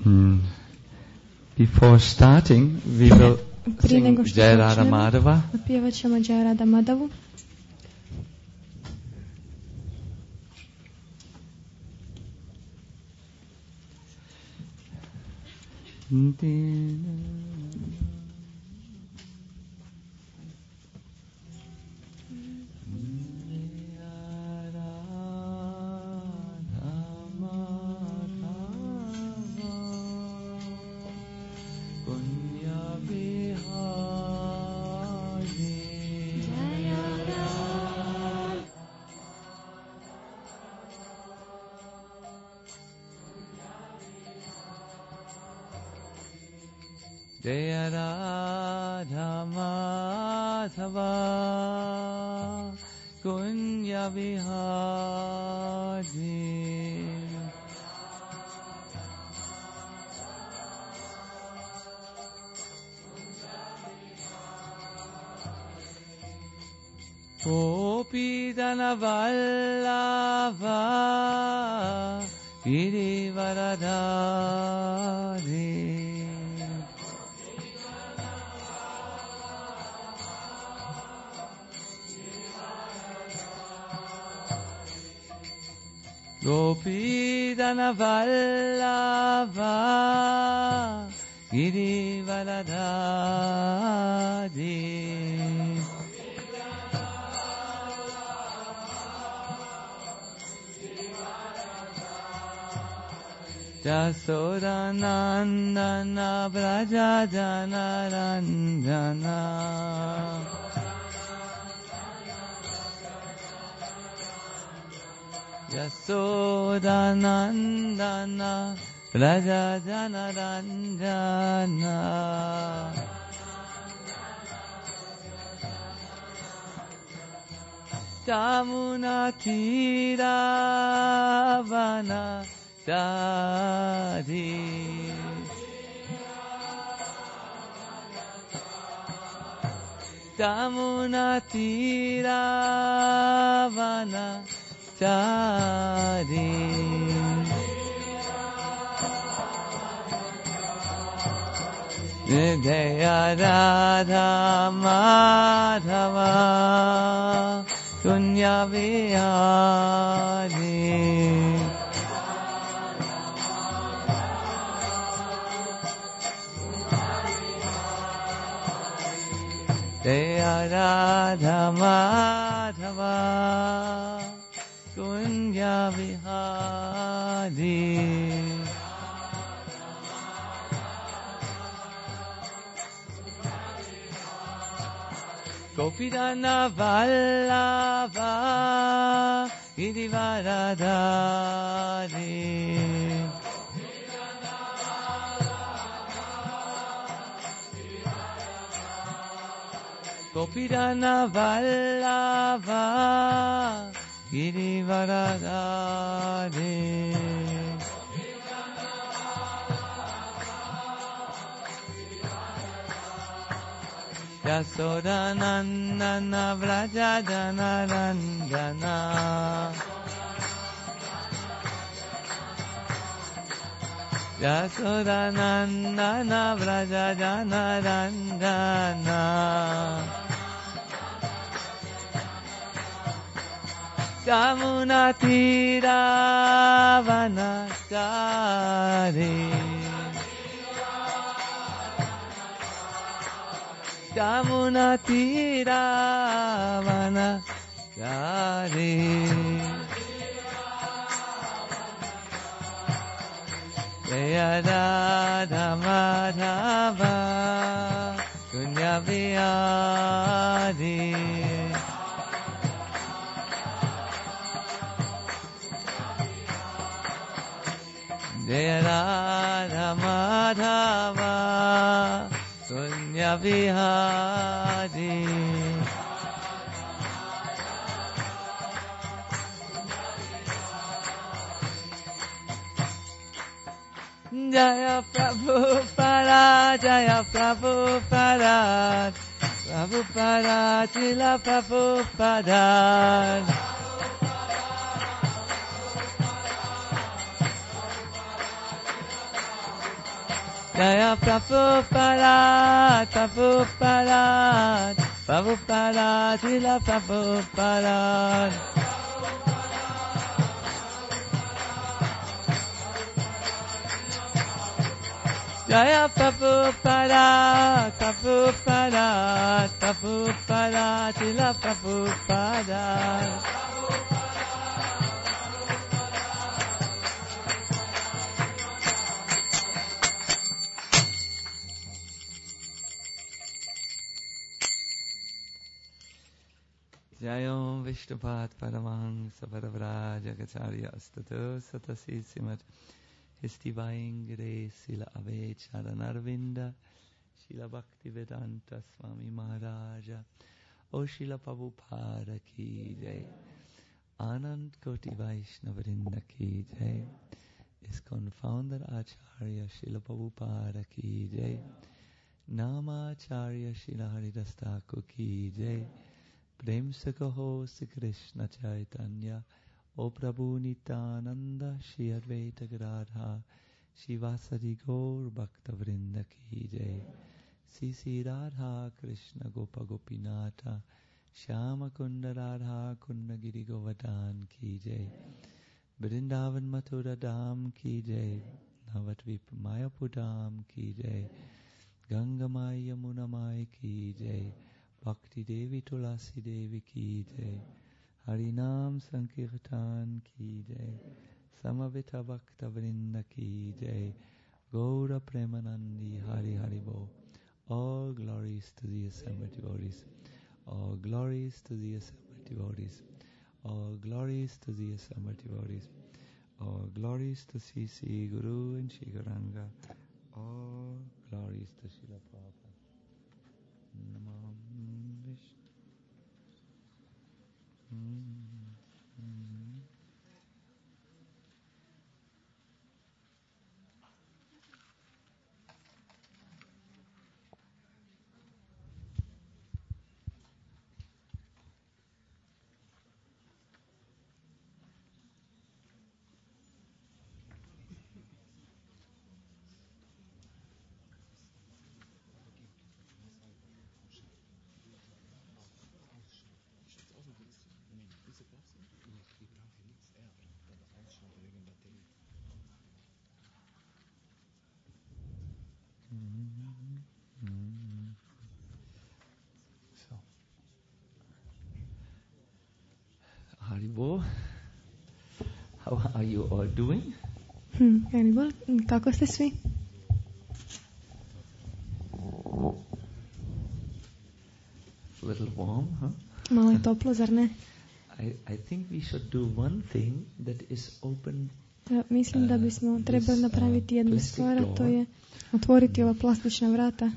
Before starting, we will sing Jai Radha Madhava. Otpjevat ćemo Jai Radha Madhavu. Jaya Radha Madhava Kunya Vihari Gopi Dana Vallabha Girivaradhari Gopi Dana Vallabha Girivaradhari Jasodanandana Brajajanaranjana Yasodanandana Brajajanaranjana Jamuna Tiravana Dari Jamuna Tiravana Dari Jaya Radha Madhava Kunya Vihari Jaya Radha Madhava Kunya Vihari Gopidana Vallabha Girivaradhari Gopidana Vallabha Girivaradhari Yasodanandana Vrajajanaranjana Yasodanandana Vrajajanaranjana Jamuna Tiravana Jamuna Tiravana Chari Jaya Radha Madhava Kunya Vihari Jaya Radha Madhava Kunya Vihari Jaya Prabhupada Jaya Prabhupada Prabhupada Srila Prabhupada Jaya Prabhupada, Prabhupada, Prabhupada, Srila Prabhupada. Jaya Prabhupada, Prabhupada, Prabhupada, Srila Prabhupada. Jayom Vishnupad Paramahansa Paravraja Gacharya Astato Satasi Simat Histivayingre Sila Avecharanarvinda Shila Bhaktivedanta Swami Maharaja O Shila Prabhupada Ki Jai Anand Koti Vaishnavrinda Ki Jai ISKCON Founder Acharya Shila Prabhupada Ki Jai Namacharya Shila Haridas Thakur Ki Jai Prem se kaho se Krishna Chaitanya O Prabhu Nityananda Shri Advaita Gadadhar Shivasari Gaur Bhakta Vrinda Ki Jai Sisi Radha Krishna Gopa Gopinatha Shyama Kunda Radha Kunda Giri Govardhan Ki Jai Vrindavan Mathura Dham Ki Jai Navadvip Mayapur Dham Ki Jai Ganga Maya Yamuna Maya Ki Jai Bhakti Devi Tulasi Devi Ki Jai Harinam Sankirtan Ki Jai Samavita Bhakta Vrinda Ki Jai Gaura Premanandi Hari Hari Bo. All glories to the assembled devotees. All glories to the assembled devotees. All glories to the assembled devotees. All glories to C.C. Guru and Shri Gauranga. All glories to Srila Prabhupada. Namah Vishnu. Haribol, how are you all doing? Haribol, kako ste svi? A little warm, huh? Malo je toplo, zar ne? I think we should do one thing that is open. Ja, mislim da bismo trebali napraviti jednu stvar, a to je otvoriti ova plastična vrata.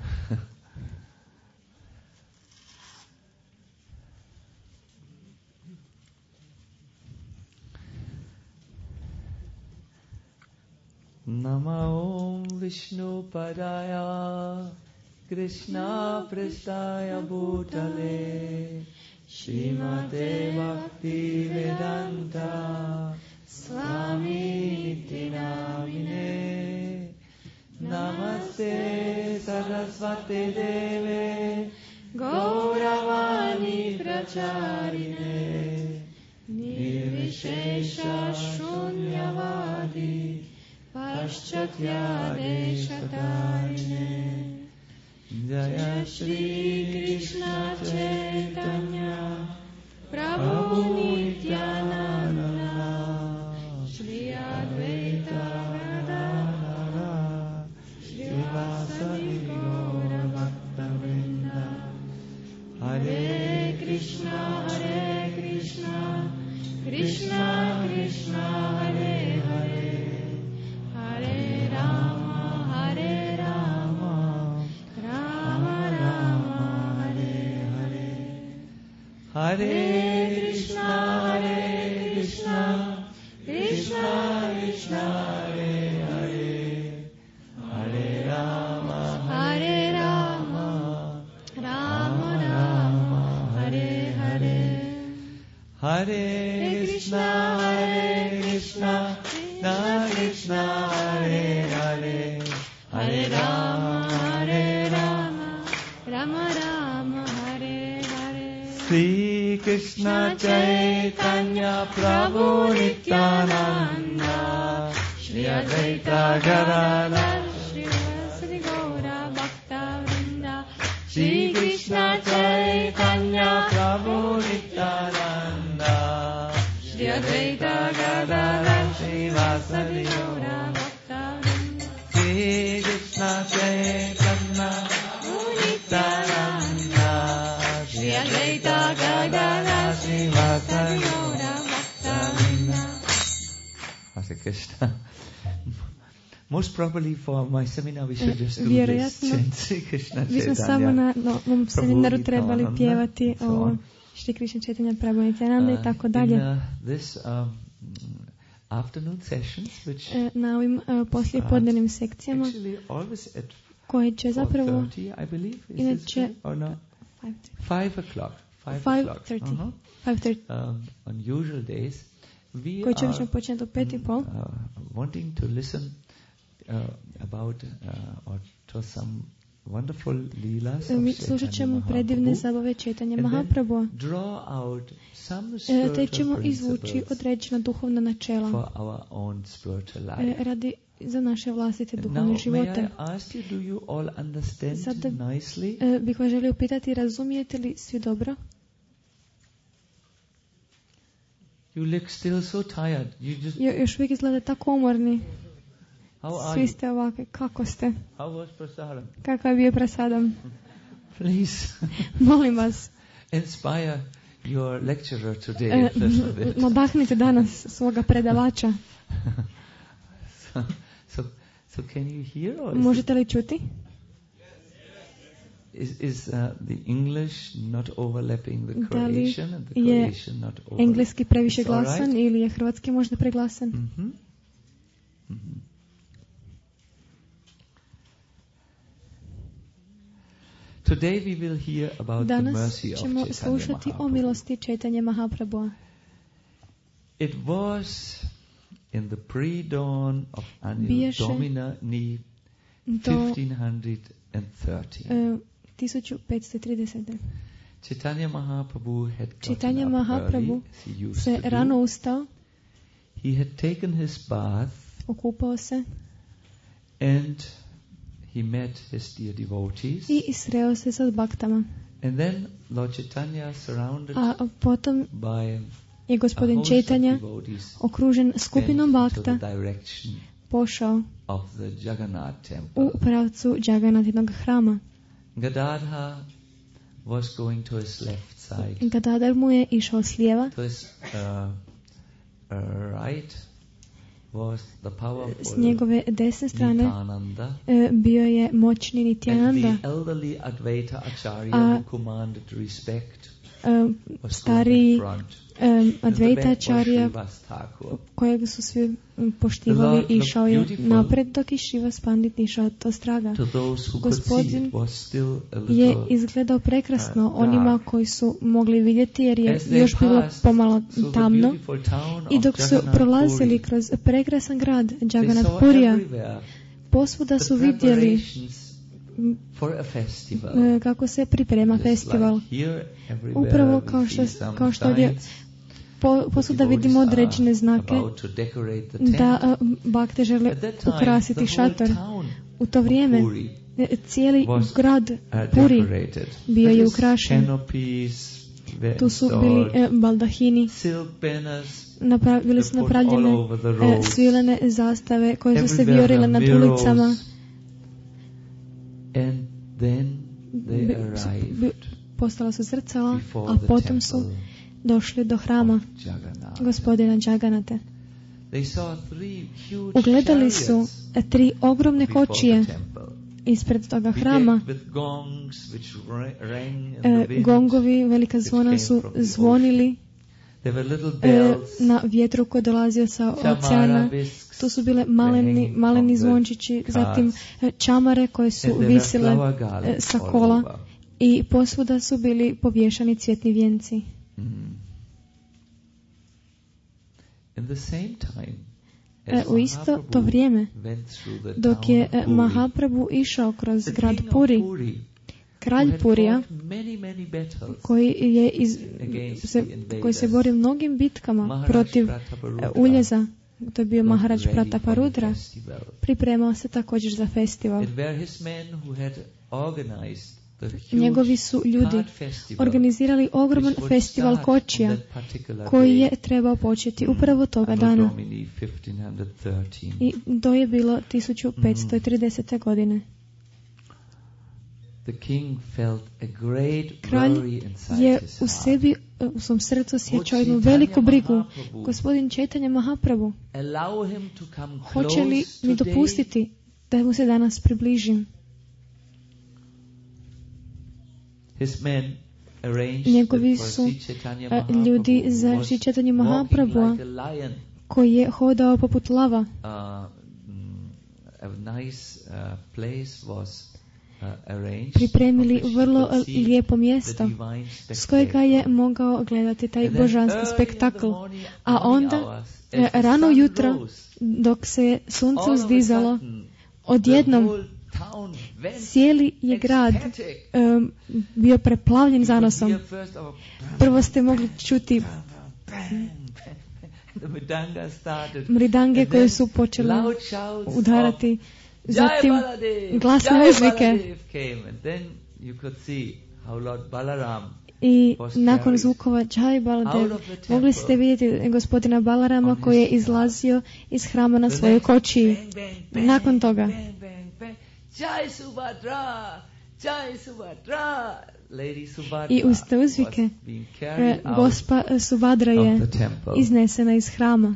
Nama Om Vishnu Padaya Krishna Prestaya Bhutale Srimate Bhakti Vedanta Swami Nityanamine Namaste Saraswate Deve Gauravani Pracharine Nirvishesha Shunyavadi Paschatya Deshatarine Jaya Shri Krishna Chaitanya Prabhu Nityananda Shri Advaita Gadadhara Shivasari Gaura Bhakta Vrinda Hare Krishna Krishna Krishna Hare Hare Hare Rama Rama Rama Hare Hare Hare Krishna Krishna Krishna Hare Hare Hare Rama Rama Rama Hare Hare Hare Krishna Krishna Krishna Hare Hare Hare Rama Shri Krishna Chaitanya Prabhu Nityananda Shri Advaita Gadadhar Sri Gaura Bhakta Vrinda Shri Krishna Chaitanya Prabhu Nityananda Shri Advaita Gadadhar Shri Vasadi Gaura Bhakta Vrinda Shri Krishna Chaitanya Prabhu Nityananda Shri Advaita Gadadhar Shri Vasadi Gaura Bhakta Vrinda. Hare Krishna. Most probably for my seminar we should just do this. Shri Krishna Chaitanya. Samo na ovom seminaru trebali pjevati o Shri Krishna Chaitanya Prabhu Nityananda i tako dalje. In this afternoon sessions, which na ovim poslijepodnevnim sekcijama koje će zapravo inače 5 o'clock 5:30 on usual days we koje će obično početi do 5:30 wanting to listen about or to some wonderful leelas mi slušat ćemo predivne zabave Chaitanya Mahaprabhu, te ćemo izvući određena duhovna načela radi za naše vlastite duhovne živote. Sada bih vas želio pitati, razumijete li svi dobro? Još uvijek izgleda tako umorni. Svi ste ovakvi. Kako ste? Kakav je bio prasadam? Please. Molim vas. Inspire your lecturer today. Nadahnite danas svoga predavača. So can you hear? Možete li čuti? Is the English not overlapping the Croatian and the Croatian not overlapping? Je engleski previše glasan ili je hrvatski možda preglasan? Mm-hmm. Mm-hmm. Today we will hear about the mercy of Chaitanya Mahaprabhu. Danas ćemo slušati o milosti Chaitanya Mahaprabhu. It was in the pre-dawn of Anno Domini 1530. 1530. Chaitanya Mahaprabhu had Chaitanya Mahaprabhu se rano ustao. He had taken his bath. Okupao se. And he met his dear devotees. I sreo se sa baktama. And then Lord Chaitanya surrounded potom by je gospodin Chaitanya okružen skupinom bakta pošao u pravcu Jagannathinog hrama. Gadadhar was going to his left side. Gadadhar mu je išao s lijeva. To his right was the powerful s njegove desne strane bio je moćni Nityananda. And the elderly Advaita Acharya who commanded respect stariji Advaita Acharya kojeg su svi poštivali išao je napred, dok i Srivas Pandit išao to straga. Gospodin je izgledao prekrasno onima koji su mogli vidjeti, jer je još bilo pomalo tamno, i dok su prolazili kroz prekrasan grad Jagannath Purija, posvuda su vidjeli kako se priprema festival. Upravo kao što ovdje posvuda vidimo određene znake da bakte žele ukrasiti šator. U to vrijeme cijeli grad Puri bio je ukrašen. Tu su bili baldahini, bili su napravljene svilene zastave koje su se vijorile nad ulicama. Postala su zrcala, a potom su došli do hrama gospodina Jagannatha. Ugledali su 3 ogromne kočije ispred toga hrama. Gongovi, velika zvona su zvonili na vjetru koji dolazio sa oceana. Tu su bile maleni zvončići, zatim čamare koje su visile sa kola, i posvuda su bili povješani cvjetni vijenci. U isto to vrijeme, dok je Mahaprabhu išao kroz grad Puri, kralj Purija, koji se bori mnogim bitkama protiv uljeza, to je bio Maharaj Prataparudra, pripremao se također za festival. Njegovi su ljudi organizirali ogroman festival kočija koji je trebao početi upravo toga dana. I to je bilo 1530. godine. Kralj je u sebi, u svom srcu osjećao jednu veliku brigu. Gospodin Chaitanya Mahaprabhu, hoće li mi dopustiti da mu se danas približim? Njegovi su ljudi za Sri Chaitanya Mahaprabhu, koji je hodao poput lava. Pripremili vrlo lijepo mjesto s kojega je mogao gledati taj božanski spektakl. A onda, rano jutro, dok se sunce uzdizalo, odjednom cijeli je grad bio preplavljen zanosom. Prvo ste mogli čuti mridange koje su počele udarati, zatim glasne uzvike. I nakon zvukova Jai Baladev mogli ste vidjeti gospodina Balarama koji je izlazio iz hrama na svojoj kočiji. Nakon toga i uz te uzvike gospa Subhadra je iznesena iz hrama.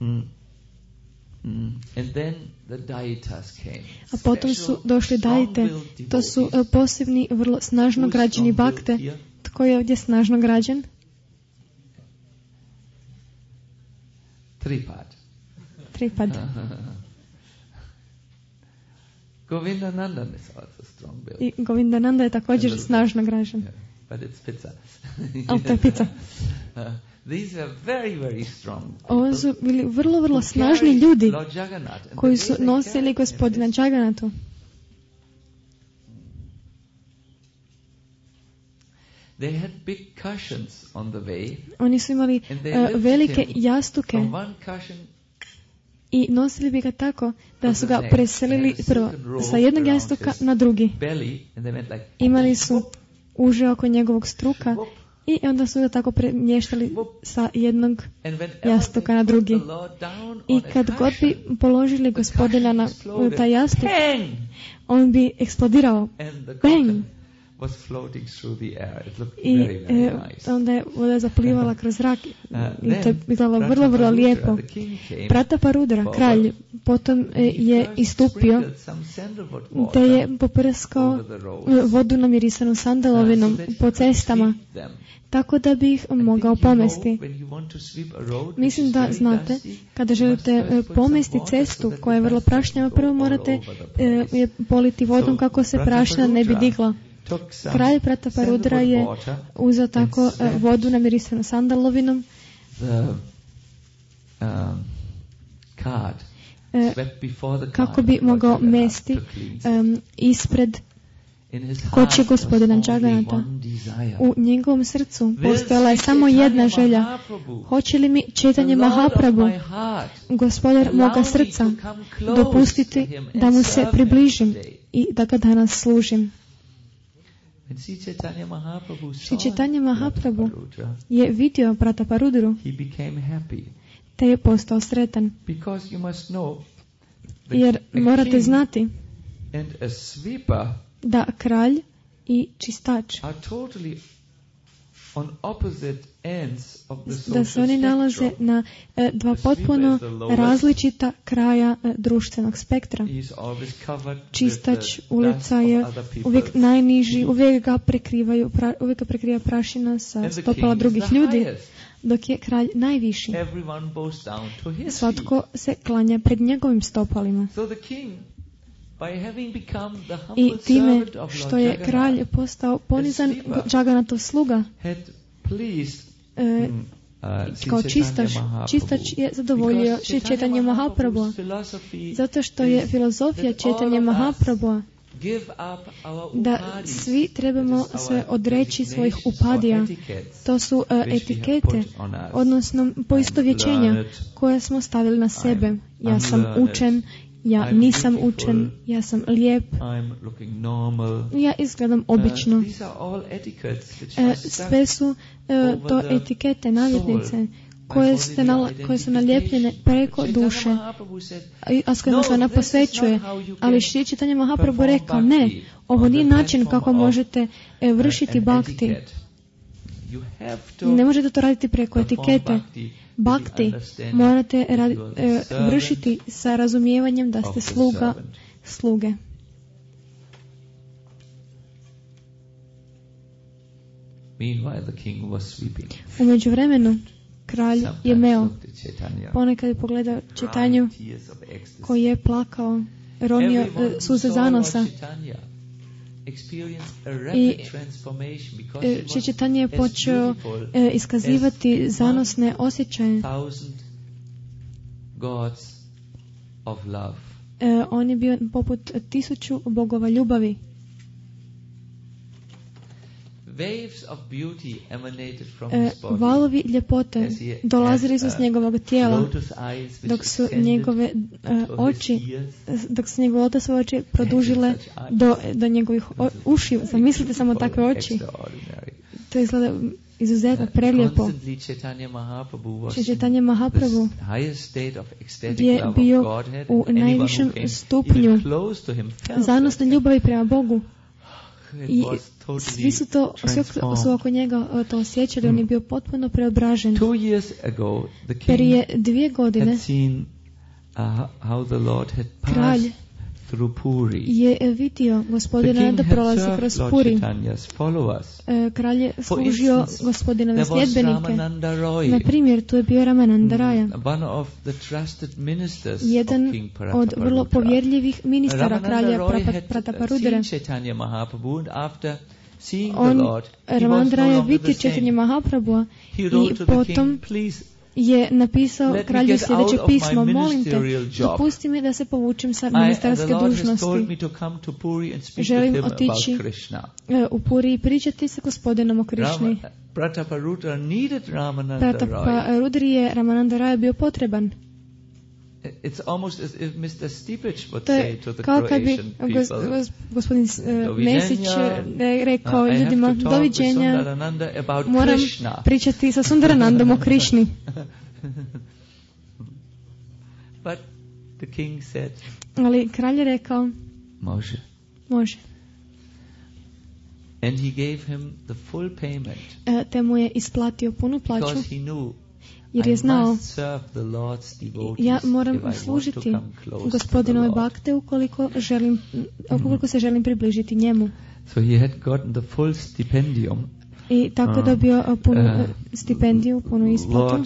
A potom su došli Daite. To su posebni, vrlo snažno građeni bakte. Tko je ovdje snažno građen? Tripad. I Govindananda je također snažno građen. Ali to je pizza. Ovo su bili vrlo, vrlo snažni ljudi koji su nosili gospodina Jaganatu. Oni su imali velike jastuke i nosili bi ga tako da su ga preselili prvo sa jednog jastuka na drugi. Imali su uže oko njegovog struka i onda su ga tako premještali sa jednog jastuka na drugi. I kad god bi položili gospodina na taj jastuk, on bi eksplodirao. Bang! I onda je voda zaplivala kroz zrak i to je bilo vrlo, vrlo lijepo. Prataparudra, kralj, potom je istupio te je poprskao vodu namirisanu sandalovinom po cestama, tako da bi ih mogao pomesti. Mislim da znate, kada želite pomesti cestu koja je vrlo prašnjava, prvo morate je politi vodom kako se prašina ne bi digla. Kralj Prataparudra je uzeo tako vodu namirisanu sandalovinom kako bi mogao mesti ispred kočije gospodina Jaganata. U njegovom srcu postojala je samo jedna želja. Hoće li mi Chaitanya Mahaprabhu, gospodar moga srca, dopustiti da mu se približim i da ga danas služim? Sri Chaitanya Mahaprabhu je vidio Prataparudru te je postao sretan. Jer morate znati da kralj i čistač, da se oni nalaze na dva potpuno različita kraja društvenog spektra. Čistač ulica je uvijek najniži, uvijek ga prekriva prašina sa stopala drugih ljudi, dok je kralj najviši. Svatko se klanja pred njegovim stopalima. I time što je kralj postao ponizan Jaganatov sluga, kao čistač je zadovoljio Sri Chaitanya Mahaprabhu, zato što je filozofija Chaitanya Mahaprabhu da svi trebamo se odreći svojih upadija. To su etikete, odnosno poistovjećenja koje smo stavili na sebe. Ja sam učen, ja nisam učen, ja sam lijep, ja izgledam obično. Sve su to etikete, naljepnice koje su nalijepljene preko duše, a s kojima se ona posvećuje. Ali Šri Čitanja Mahaprabhu rekao, ne, ovo nije način kako možete vršiti bhakti. Ne možete to raditi preko etikete. Bhakti morate vršiti sa razumijevanjem da ste sluge. U međuvremenu kralj je meo. Ponekad je pogledao Čitanju koji je plakao, ronio suze zanosa. I Čitanja je počeo iskazivati zanosne osjećaje. On je bio poput 1000 bogova ljubavi. Valovi ljepote dolazili su s njegovog tijela, dok su njegove lotusove oči produžile do njegovih ušiju. Zamislite samo takve oči. To izgleda izuzetno prelijepo. Čitanja Mahaprabhu je bio u najvišem stupnju zanosne ljubavi prema Bogu. I svi su oko njega to osjećali. On je bio potpuno preobražen. Prije 2 godine kralj je vidio gospodina da prolazi kroz Puri. Kralj je služio gospodinove sljedbenike. Na primjer, tu je bio Ramananda Raya, jedan od vrlo povjerljivih ministara kralja Prataparudra. Ramananda Raya vidio Čitanja Mahaprabhua i potom je napisao kralju sljedeće pismo: molim te, dopusti mi da se povučem sa ministarske dužnosti. Želim otići u Puri i pričati sa gospodinom o Krišni. Prataparudri je Ramananda Raya bio potreban. To je kao kad bi gospodin Mesić rekao ljudima: doviđenja, moram pričati sa Sundaranandom o Krišni. Ali kralj je rekao: može. Te mu je isplatio punu plaću, jer je znao, ja moram služiti gospodinove bhakte ukoliko se želim približiti njemu. I tako dobio punu stipendiju, punu isplatu.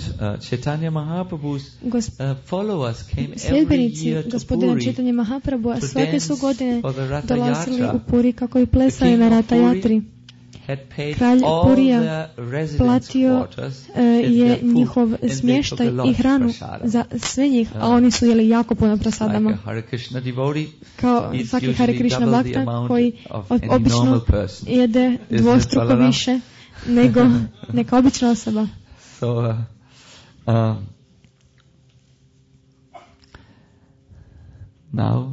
Sljedbenici gospodina Čitanja Mahaprabhua svake su godine dolazili u Puri kako i plesali na Rata Jatri. Kralj Purija platio je njihov smještaj i hranu za sve njih, a oni su jeli jako puno prasadama. Kao svaki Hare Krishna bhakta koji obično jede dvostruko više nego neka obična osoba. Now,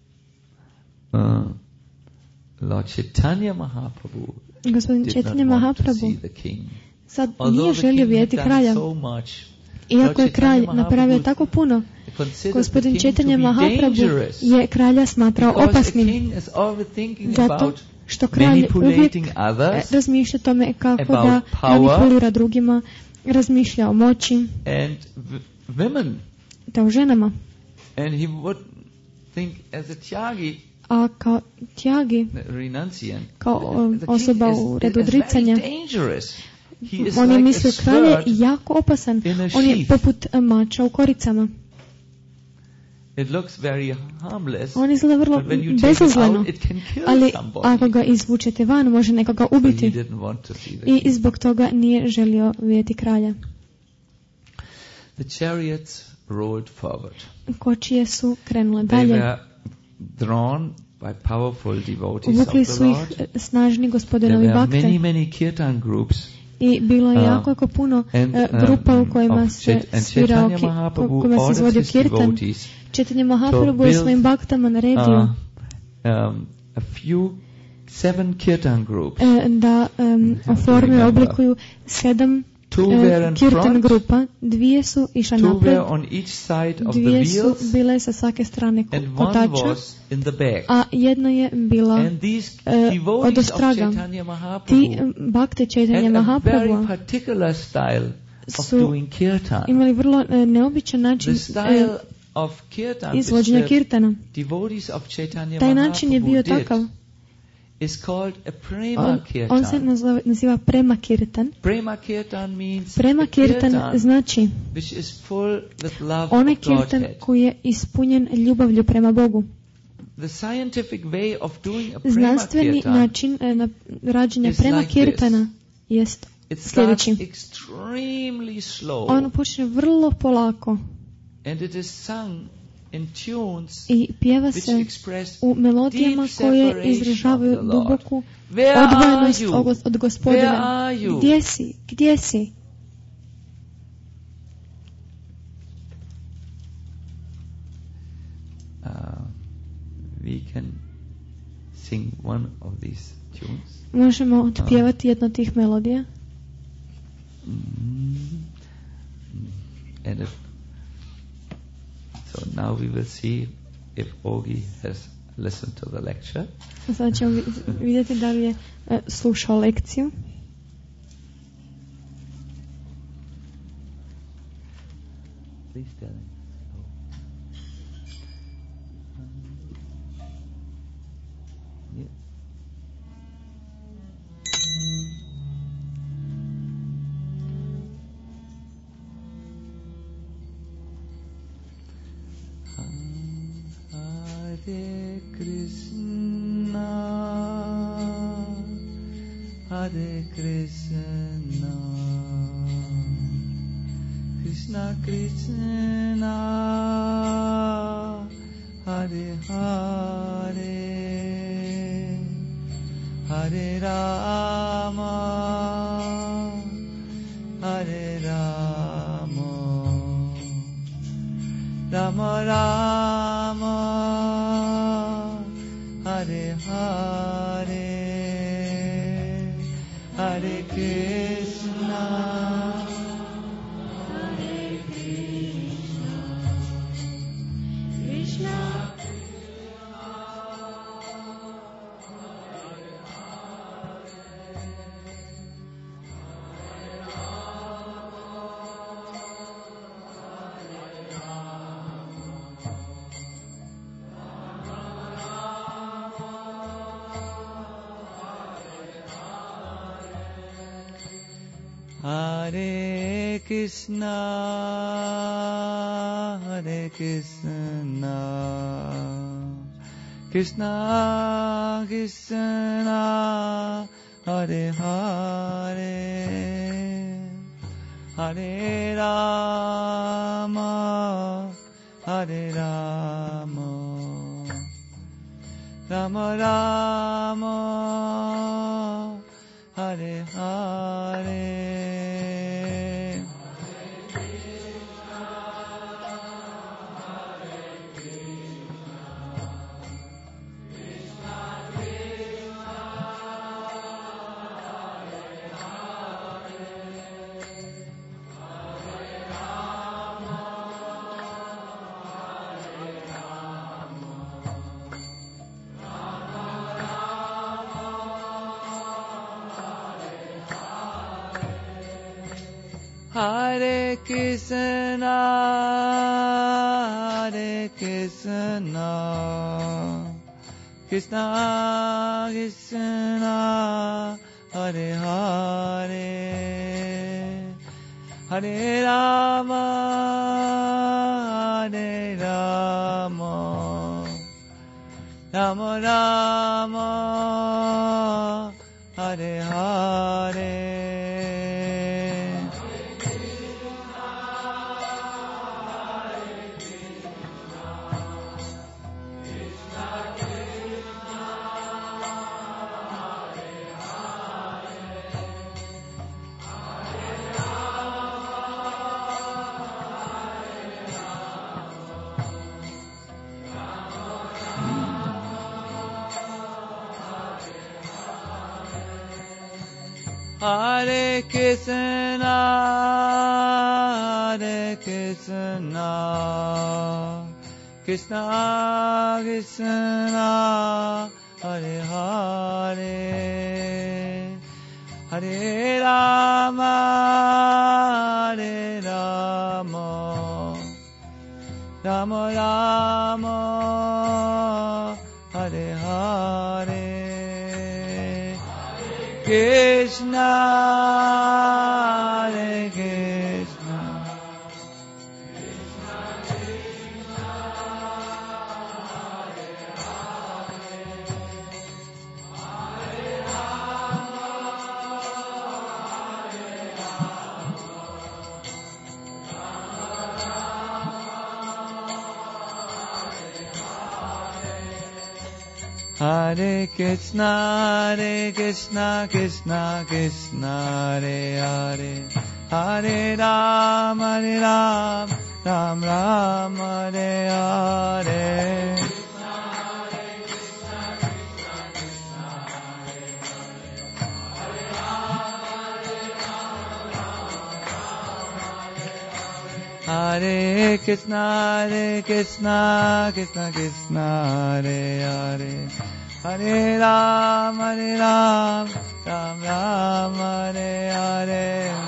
Lord Chaitanya Mahaprabhu, gospodin Čitanja Mahaprabhu sad nije želio vidjeti kralja. Iako je kralj napravio tako puno, gospodin Čitanja Mahaprabhu je kralja smatrao opasnim, zato što kralj uvijek razmišlja o tome kako da manipulira drugima, razmišlja o moći, te o ženama. A kao tjagi, kao osoba u redu odricanja, on je mislio kralj je jako opasan. On je poput mača u koricama. On izgleda vrlo bezazleno, ali ako ga izvučete van, može nekoga ubiti. I zbog toga nije želio vidjeti kralja. Kočije su krenule dalje. by powerful devotees of uvukli the su ih Lord. snažni gospodinovi There were bakte. many kirtan groups. I bilo je jako puno grupa u kojima se svirao, kojima se izvodio kirtan. Chaitanya Mahaprabhu je svojim baktama naredio a few 7 kirtan groups. Da oforme, oblikuju 7 kirtan grupa. 2 su išle napred, 2 su bile sa svake strane kotača, a jedna je bila od ostraga. Ti bakte Chaitanya Mahaprabhu su imali vrlo neobičan način izvođenja kirtana. Taj način je bio takav. On se naziva Prema Kirtan. Prema Kirtan znači onaj kirtan koji je ispunjen ljubavlju prema Bogu. Znanstveni način rađenja Prema Kirtana jest sljedeći. On počne vrlo polako i pjeva se u melodijama koje izražavaju duboku odvojenost od Gospodina. Gdje si? Gdje si? We can sing one of these tunes. Možemo otpjevati jednu od tih melodija. And so now we will see if Ogi has listened to the lecture. Sada ćemo vidjeti da li je slušao lekciju. Please tell him. Yeah. Hare Krishna, Hare Krishna, Krishna Krishna, Hare Hare, Hare Rama, Hare Rama, Rama Rama, Hare Hare, Hare Krishna, Hare Krishna, Krishna Hare Krishna, Hare Krishna, Krishna Krishna, Hare Hare, Hare Rama, Hare Rama, Rama Rama, Hare Hare. Hare Krishna, Hare Krishna, Krishna Krishna, Hare Hare, Hare Rama, Hare Rama, Rama Rama, Hare Hare. Hare Krishna, Hare Krishna, Krishna Krishna, Hare Hare, Hare Rama, Hare Rama, Rama Rama, Hare Hare, Krishna, Hare Krishna, Krishna Krishna, Hare Hare Krishna, Hare Krishna, Krishna Krishna, Hare Hare, Hare Rama, Hare Rama, Ram Ram, Hare Hare. Hare Krishna, Hare Krishna, Krishna Krishna, Hare Hare, Hare Rama, Hare Rama, Ram Ram, Hare Hare.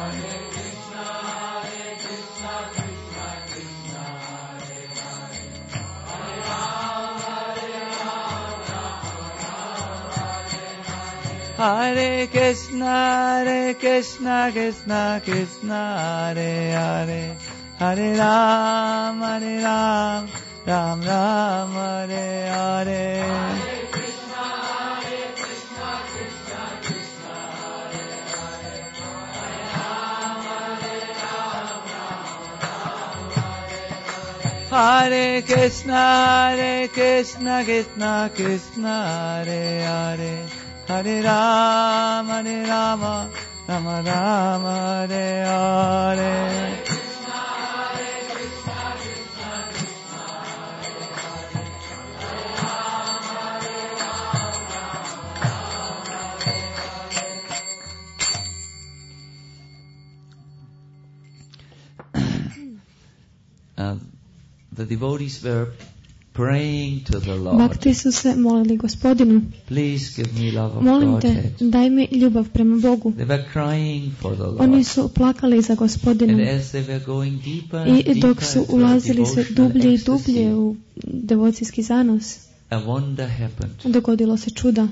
Hare Krishna, Hare Krishna, Krishna Krishna, Hare Hare, Hare Rama, Hare Rama, Ram Ram, Hare Hare. Hare Krishna, Hare Krishna, Krishna Krishna, Hare Hare, Hare Rama, Hare Rama, Rama Rama, Hare Hare. The devotees were praying to the Lord. Bhakti su se molili Gospodinu. Please give me love of Molim te, Godhead. daj mi ljubav prema Bogu. They were crying for the Lord. Oni su plakali za Gospodinom. And as they were going deeper I dok su ulazili sve dublje i dublje u devocijski zanos, a wonder happened. Dogodilo se čuda.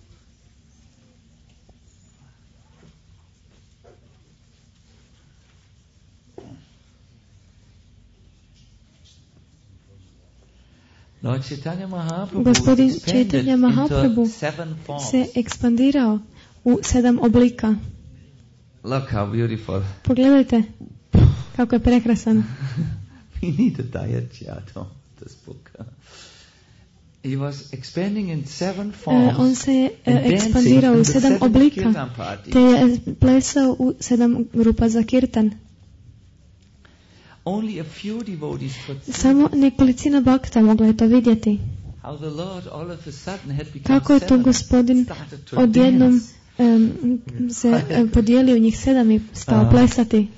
Gospodin Chaitanya Mahaprabhu se ekspandirao u 7 oblika. Look how beautiful. Pogledajte kako je prekrasan. We need a diet chart on this book. He was expanding in 7 forms. On se ekspandirao u 7 oblika, te je plesao u 7 grupa za kirtan. Only a few devotees could see. Samo nekolicina bakta mogla je to vidjeti. How the Lord all of a sudden had become Kako je to Gospodin odjednom se podijelio njih 7 i stao plesati.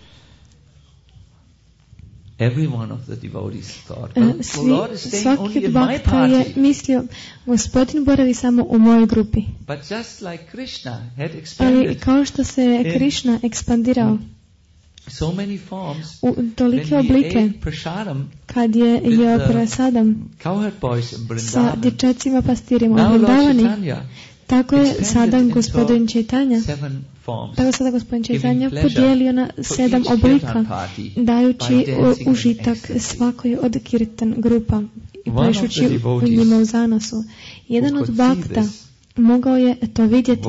Every one of the devotees thought, the Lord is staying only in my bakta je mislio, Gospodin boravi samo u mojoj grupi. But just like Krishna had expanded. Ali kao što se Krishna ekspandirao so many forms, u tolike oblike, kad je jeo prasadam sa dječacima pastirima u Vrindavani, tako je sada Gospodin Chaitanya podijelio na 7 oblika, dajući užitak svakoj od kirtan grupa i plešući u njima u zanosu. Jedan od bakta mogao je to vidjeti.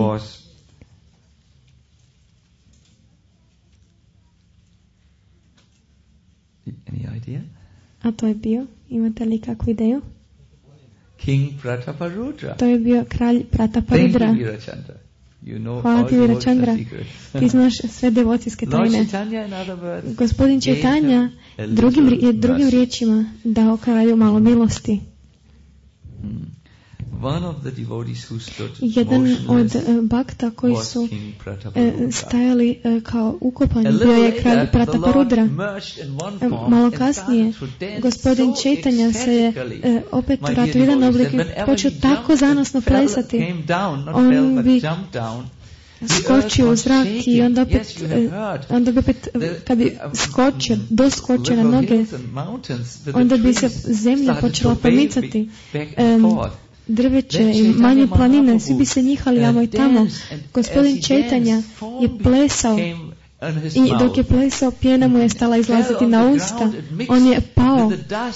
Any idea? A to je bio, imate li kakvu ideju? King Prataparudra. To je bio kralj Prataparudra. Thank you, Virachandra. You know hvala ti, Virachandra. Ti znaš sve devocijske tajne. Gospodin Chaitanya drugim riječima dao kralju malo milosti. Jedan od bakta koji su stajali kao ukopani bio je kralj Prataparudra. Malo kasnije gospodin Čaitanja se je opet vratio u jedan oblik i počeo tako zanosno plesati. On bi skočio u zrak i onda bi opet kad bi doskočio na noge, onda bi se zemlja počela pomicati. Drveće i manje planine, svi bi se njihali amo i tamo. Gospodin Čaitanja je plesao i dok je plesao, pjena mu je stala izlaziti na usta. On je pao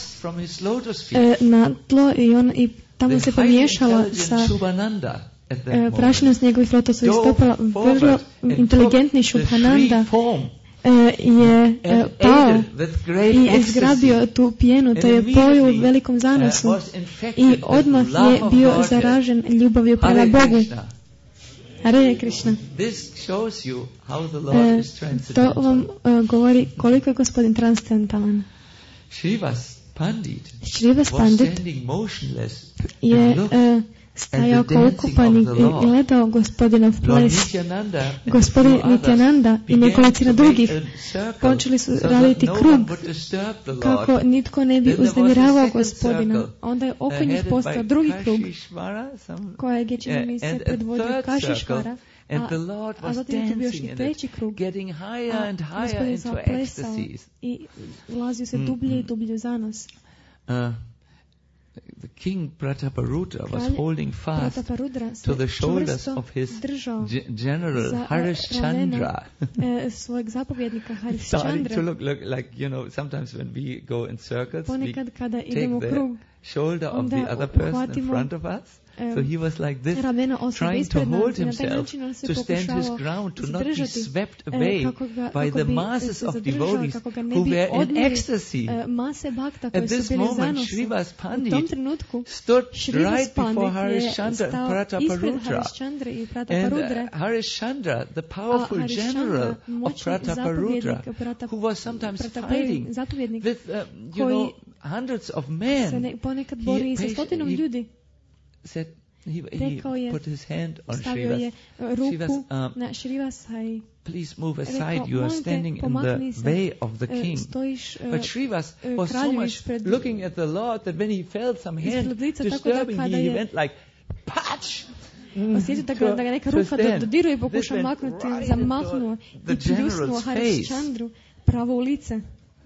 na tlo i tamo se pomiješala sa prašinom s njegovih lotosovih stopala. Vrlo inteligentni Shubhananda je pao i izgrabio tu pjenu, to je pojeo u velikom zanosu i odmah je bio zaražen ljubavlju prema Bogu. Hare Krishna. To vam govori koliko je gospodin transcendentalan. Shrivas Pandit je stajao kao ukopani i gledao gospodinov ples. Gospodin Nityananda i nekolicina drugih počeli su raditi krug kako nitko ne bi uznemiravao gospodina. Onda je oko njih postao drugi krug kojeg je čini mi se predvodio Kashišvara. A zatim je to bio još i treći krug. A gospodin sam plesao i ulazio se dublje i dublje u zanos. The king Prataparudra was holding fast to the shoulders of his general Harishchandra. Svojeg zapovjednika Harishchandra. Starting to look like, sometimes when we go in circles, we take the shoulder of the other person in front of us. So he was like this, trying to hold himself, to stand his ground, to not be swept away by the masses of devotees who were in ecstasy. At this moment, Shrivas Pandit stood right before Harishchandra and Prataparudra. And Harishchandra, the powerful general of Prataparudra, who was sometimes fighting with, hundreds of men, he said he put his hand on Shrivas. Shrivas, please move aside. You are standing in the way of the king. But Shrivas was so much looking at the Lord that when he felt some hand disturbing, he went like, patch! Osjetio da ga neka ruka dodiruje i pokušao maknuti, zamahnuo i pljusnuo Harishchandru pravo u lice.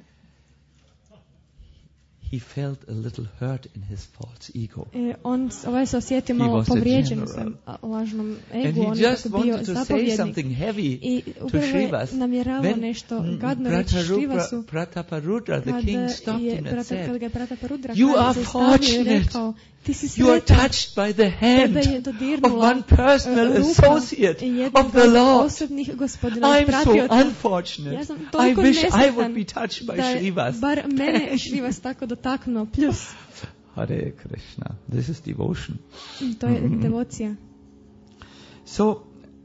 He felt a little hurt in his false ego. On se osjetio malo povrijeđen u svom lažnom egu, on je bio zapovjednik i upravo je namjeravao nešto gadno reći Shrivasu Prataparudra, the king, stopped him and said, You are fortunate. You are touched by the hand of one personal associate of the Lord. I'm so unfortunate. I wish I would be touched by Shrivas. Bar mene Shrivas tako dotaknuo, plus. Hare Krishna. This is devotion. To je devocija. So,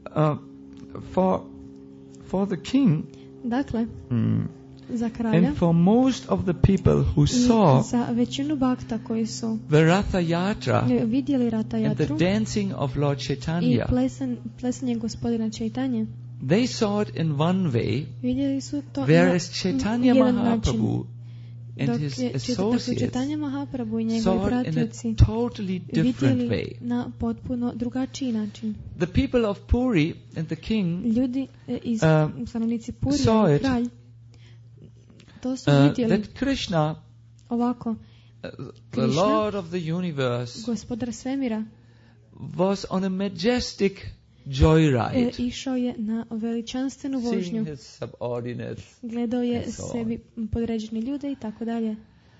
for the king, dakle, za kralja, and for most of the people who saw za većinu bakta koji su the Ratha Yatra vidjeli Ratha Yatru and the dancing of Lord Chaitanya, i plesanje gospodina Chaitanya, they saw it in one way, vidjeli su to whereas Chaitanya Mahaprabhu and his Chaitanya associates Mahaprabhu i njegovi saw it in pratioci a totally different way. Na potpuno drugačiji način. The people of Puri and the king ljudi iz stanovnici Puri saw i kralj to su vidjeli that Krishna, ovako, the Lord of the universe, gospodar svemira, was on a majestic joyride. Išao je na veličanstvenu vožnju. Gledao je sebi podređene ljude i tako dalje.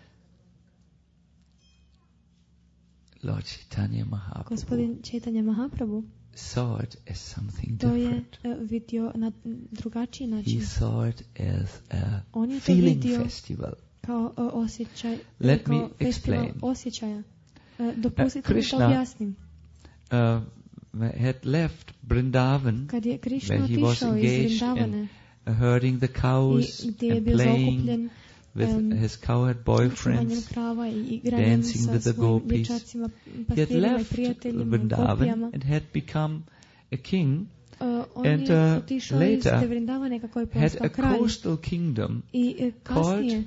Lord Chaitanya Mahaprabhu, gospodin Chaitanya Mahaprabhu, saw it as something to different. Je vidio na drugačiji način. He saw it as a on je to feeling vidio festival. Kao osjećaj, Let kao me explain. Osjećaja. Dopustite mi to objasnim. Had left Vrindavan, kad je Krishna where he was otišao iz engaged Vrindavane, in herding the cows gdje je and bio playing zaokupljen with his cowherd boyfriends, dancing with the gopis. He had left Vrindavan and had become a king, and later had a coastal kingdom called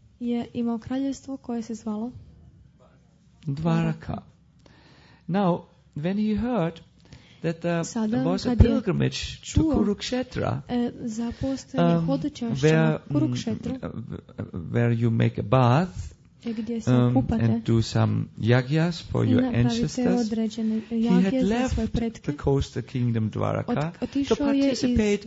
Dvaraka. Now, when he heard that there was a pilgrimage to Kurukshetra, where you make a bath and do some yagyas for your ancestors, he had left the coastal kingdom Dvaraka to participate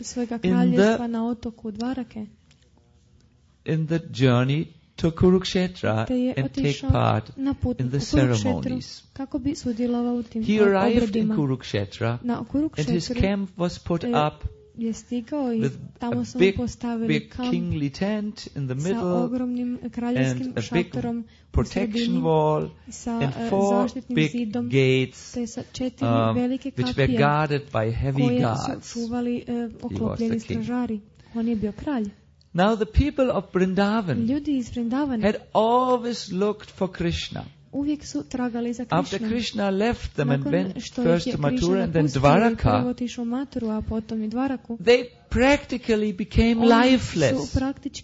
in the journey to Kurukshetra and take part in the ceremonies. He arrived in Kurukshetra and his camp was put up with a big kingly tent in the middle and a big protection wall and 4 big gates which were guarded by heavy guards. He was the king. Now the people of Vrindavan had always looked for Krishna. After Krishna left them and went first to Mathura and then Dvaraka, they practically became lifeless.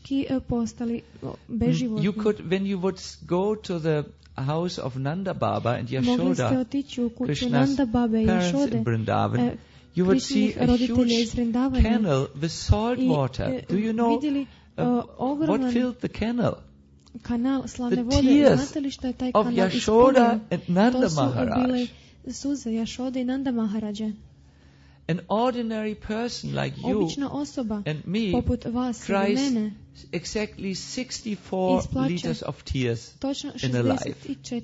You could, when you would go to the house of Nanda Baba and Yashoda, Krishna's parents in Vrindavan, you would see a huge kennel with salt water. Do you know what filled the kennel? The tears of Yashoda and Nanda Maharaj. An ordinary person like you and me cries exactly 64 liters of tears in a life.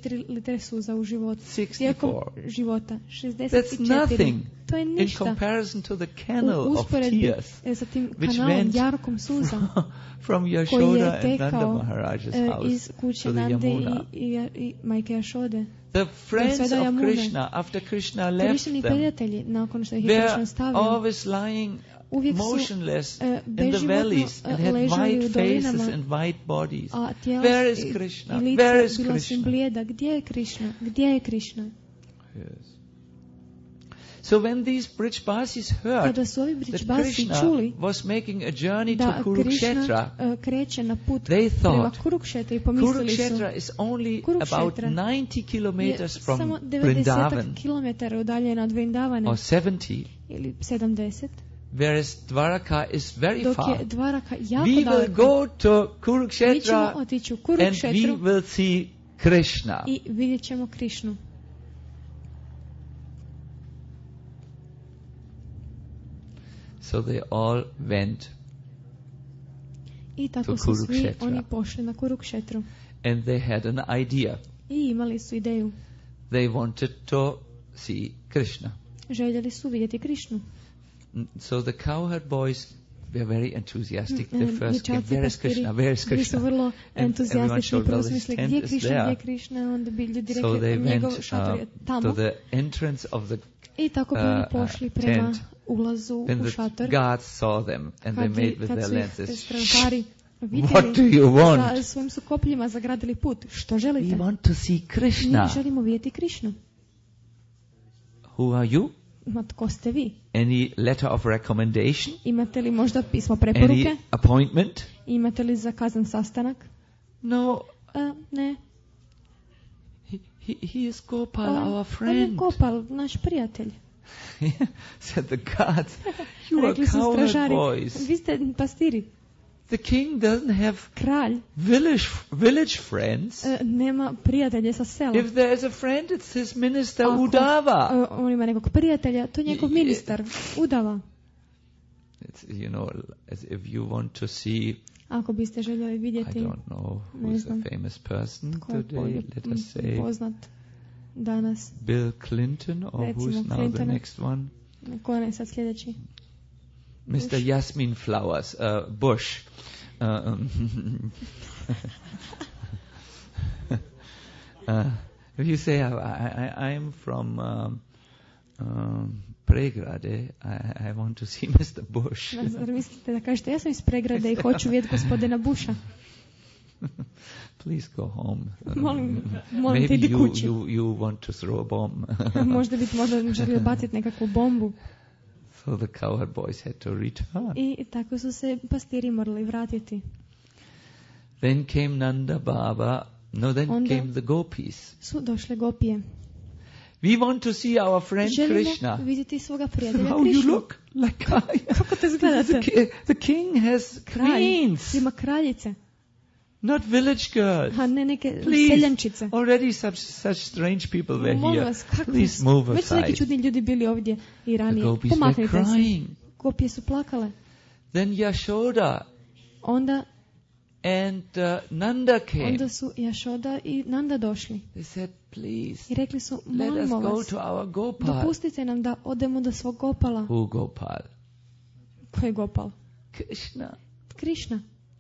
64. That's nothing in comparison to the kennel of tears which went from Yashoda and Nanda Maharaj's house to the Yamuna. The friends of Krishna, after Krishna left them, were always lying motionless in the valleys and had white faces and white bodies. Where is Krishna? Where is Krishna? Yes. So when these Brijbasis heard that Krishna was making a journey to Kurukshetra, they thought Kurukshetra is only about 90 kilometers from Vrindavan, or 70, whereas Dvaraka is very far. We will go to Kurukshetra and we will see Krishna. So they all went to Kurukshetra. And they had an idea. They wanted to see Krishna. So the cowherd boys were very enthusiastic. They first came, where is Krishna? Where is Krishna? And everyone showed, well, his tent is there. So they went to the entrance of the tent. Then the guards saw them and they made with their lances, what do you want? We want to see Krishna. Who are you? Any letter of recommendation? Any appointment? No. He is Gopal, our friend. Said the guards, you are cowherd boys. The king doesn't have village friends. If there is a friend, it's his minister Uddhava. It's, you know, as if you want to see, I don't know who's a famous person today, let us say Bill Clinton, or who's now the next one? Mr. Yasmin Flowers, Bush. If you say, I'm from Pregrade, I want to see Mr. Bush. Please go home. Molim Maybe ti idi kući. you want to throw a bomb. Možda želio baciti nekakvu bombu. So the cowherd boys had to return. I tako su se pastiri morali vratiti. Then came Nanda Baba. Onda came the gopis. Su došle gopije. We want to see our friend Krishna. Želimo vidjeti svoga prijatelja How Krišnu. you look like Kako te izgledate? The king has queens. Ima kraljice. Not village girls. A ne neke Please. seljančice. Already such strange people were here. Please move Već su neki aside. čudni ljudi bili ovdje i ranije. The gopis were Pomaknite se. crying. Gopije su plakale. Then Yashoda Onda and Nanda came. Onda su Jašoda i Nanda došli. They said, please, I rekli su, let us molimo go vas, to our Gopal. dopustite nam da odemo do svog Gopala. Who Gopal? Ko je Gopal? Krishna. Krišna.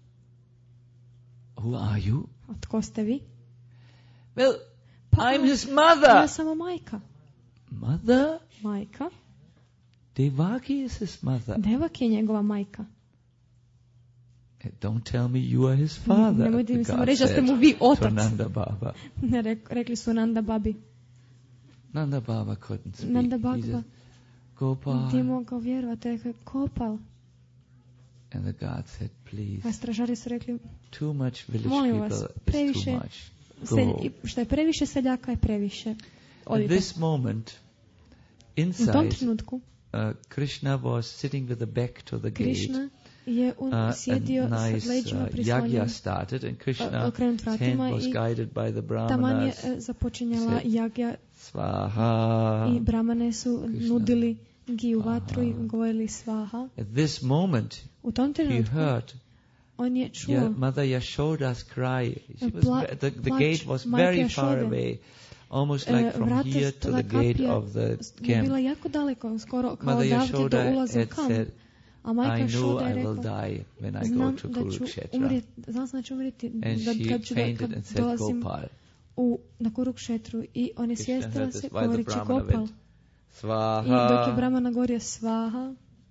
Who are you? A tko ste vi? Well, I'm his mother. Ja sam majka. Mother? Majka? Devaki is his mother. Devaki je njegova majka. Don't tell me you are his father. Nemojte mi samo God reći da ste said mu vi to otac. Nanda Baba. Ne, rekli su Nanda babi. Nanda Baba couldn't speak. Nanda He Baba. said, Gopal. Ti mogao vjerovati, rekao Gopal. And the God said, please. A stražari su rekli, Too much village molim vas, people is previše, too much. Go. što je previše seljaka je previše. At Odite. this moment, U tom inside, trenutku Krishna was sitting with the back to the gate. Krišna je sjedio A s nice leđima yagya prislonjen started and Krishna's okrenut hand vratima was i guided by the taman je brahmanas. započinjala jagja Svaha. i brahmane su Krishna. nudili giju vatru i govorili svaha. At this moment, U tom he trenutku heard on je čuo Mother Yashoda's cry. She was the plač gate was majke very far Jašode. away, almost like from Vrata here to the toga gate kapija of the je bila camp. jako daleko, skoro kao Mother odavde do Yashoda ulaza u had kamp. said, A majka I knew Šoda je I will rekla, die when I go znam to da ću Kurukshetra. umrijeti, znam da ću umrijeti And she kad fainted and said, dolazim Gopal. na Kurukšetru i on je Krishna svjestila heard se this while the govoreći Brahmana Gopal. went, I dok je Svaha. Brahmana govorio svaha,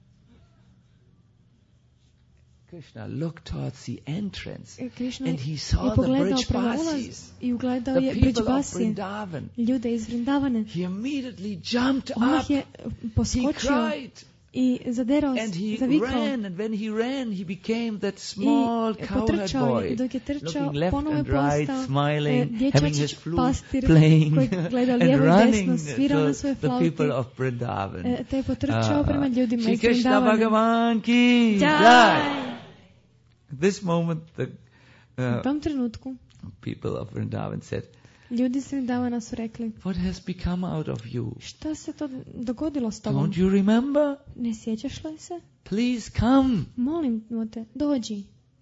Krishna looked towards the entrance Krišna and he je saw the pogledao prema ulaz Brijbasis, i ugledao the je people of Brijbasije, Vrindavan. ljude iz Vrindavane. He immediately jumped Odmah up. je He poskočio cried i zaderao, and he zavikao. ran, and when he ran, he became that small I cowherd potrčao je, boy, i dok je trčao, looking left ponovo je and right, postao smiling, having his dječačić flute pastir playing, koji gleda and lijevo i running desno, svirao na to svoje the flauti, people of Vrindavan. te je potrčao prema ljudima Shri iz Krishna Vrindavana. Bhagavan ki Jai! jai. This moment, the U tom trenutku people of Vrindavan said, ljudi iz Vrindavana su rekli, what has become out of you? šta se to dogodilo s tobom? Don't you remember? Ne sjećaš li se? Please come Molim te, dođi.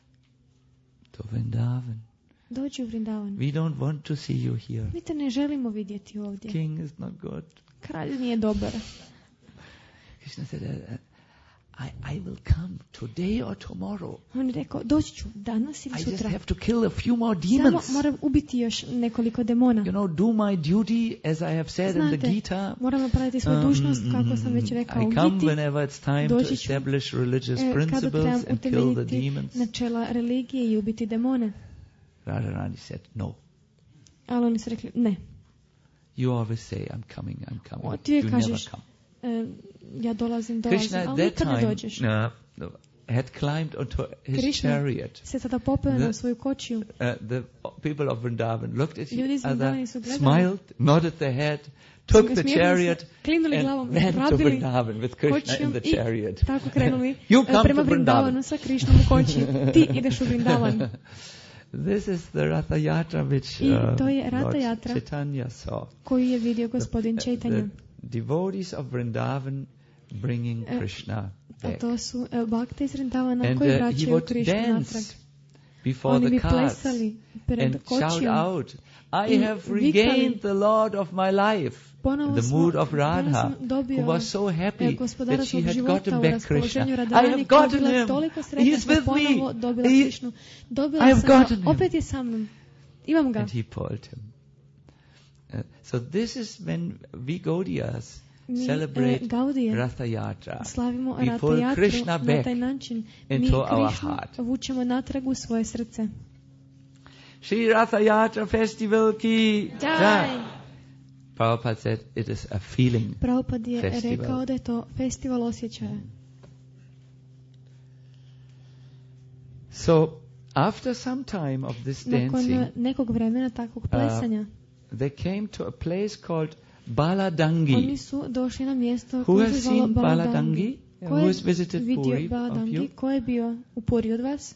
to Vrindavan. Dođi u Vrindavan. We don't want to see you here. Mi te ne želimo vidjeti ovdje. King is not good. Kralj nije dobar. Krishna said, I will come today or tomorrow. On je rekao, doći ću danas ili I just sutra. have to kill a few more Samo demons. moram ubiti još nekoliko demona. You know, do my duty as I have said in the Znate, Gita. moram napraviti svoju dužnost, kako sam već rekao I u come Giti. whenever it's time to Doći ću, establish religious kada principles trebam and kill the utemeljiti demons. načela religije i ubiti demone. Radharani said, no. Ali oni su rekli, ne. You always say, I'm coming. Ti uvijek You kažeš, never come. Ja dolazim, Krishna at ali that nikad ne time dođeš. had climbed onto his Krishna chariot. se tada popeo na svoju kočiju. The people of Vrindavan looked at Ljudi iz each Vrindavana other, su gledali, smiled, nodded their head, took the smijehali chariot se, klimnuli glavom, and ran to rabili Vrindavan with Krishna kočijom in the i chariot. tako krenuli You come prema to Vrindavanu Vrindavan. sa Krišnom u kočiji. Ti ideš u Vrindavan. This is the Ratha Yatra which I to je Ratha Lord Yatra Chaitanya saw. koju je vidio gospodin Chaitanya. The devotees of Vrindavan bringing Krishna A back. to su bakte iz Vrindavana And koji he vraćaju would Krišnu natrag. dance before Oni the bi cars plesali pred and shout kočijom. out, I I have vikali, regained the Lord of my life. Ponovo The mood of Radha, who was so happy gospodara that she svog had života gotten u back Krishna. raspoloženju I Radharani have koja je gotten bila him. toliko He sretna is što je with ponovo me. dobila He- Krišnu. I Dobila have sam ga, gotten him. opet je sa mnom. Imam ga. And he pulled him. So this is when we Gaudiyas Mi celebrate Gaudije Ratha Yatra. slavimo We Ratha pull Yatru Krishna na back taj način. Mi into our Krišnu heart. vučemo natrag u svoje srce. Shri Ratha Yatra Festival ki jai. Prabhupada said it is a feeling Prabhupada je festival. Rekao da je to festival osjećaja. So after some time of this dancing, nakon nekog vremena takvog plesanja, they came to a place called Baladangi. Oni su došli na mjesto Who koje has se zvalo seen Baladangi. Baladangi? Who has visited Puri vidio of Baladangi? you? Ko je bio u Puri od vas?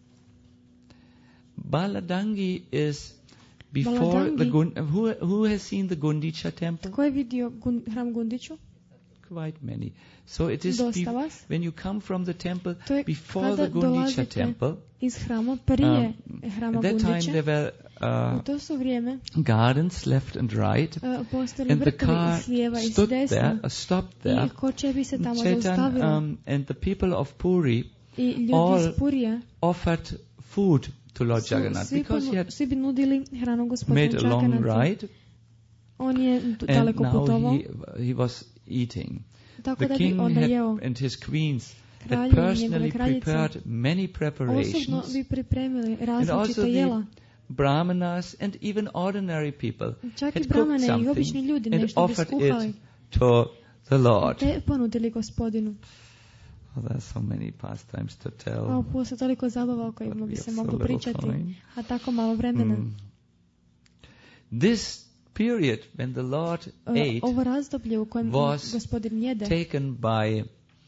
Baladangi is before Baladangi. the who has seen the Gundicha temple? Ko je vidio hram Gundiću? Quite many. So it is Dosta vas. when you come from the temple To je before kada the Gundicha dolazite temple. iz hrama, prije hrama At that time Gundiće. there were U to su vrijeme gardens left and right, postojali and the vrtovi car s lijeva i s stood desna. there, stopped there. I koče bi se tamo Chaitan, zaustavilo. and the people of Puri I ljudi all iz Purija offered food to Lord Jagannath because he had svi bi nudili hranu gospodinu made a long Jagannath. ride, On je and daleko now putovao. he was eating. Tako The da bi king onda jeo. and his queens had Kralj i njegove personally kraljice prepared many Osobno preparations, bi pripremili and also različite the jela. brahmanas and even ordinary people Čak i had cooked brahmane i obični something ljudi and nešto bi offered skuhali. it to the Lord. Te ponudili gospodinu. Oh, there are so many pastimes to A tell. poslije toliko zabava o kojima But bi we se have so moglo little pričati, time. a tako malo vremena. This period when the Lord ate Ovo razdoblje u kojem was gospodin jede taken by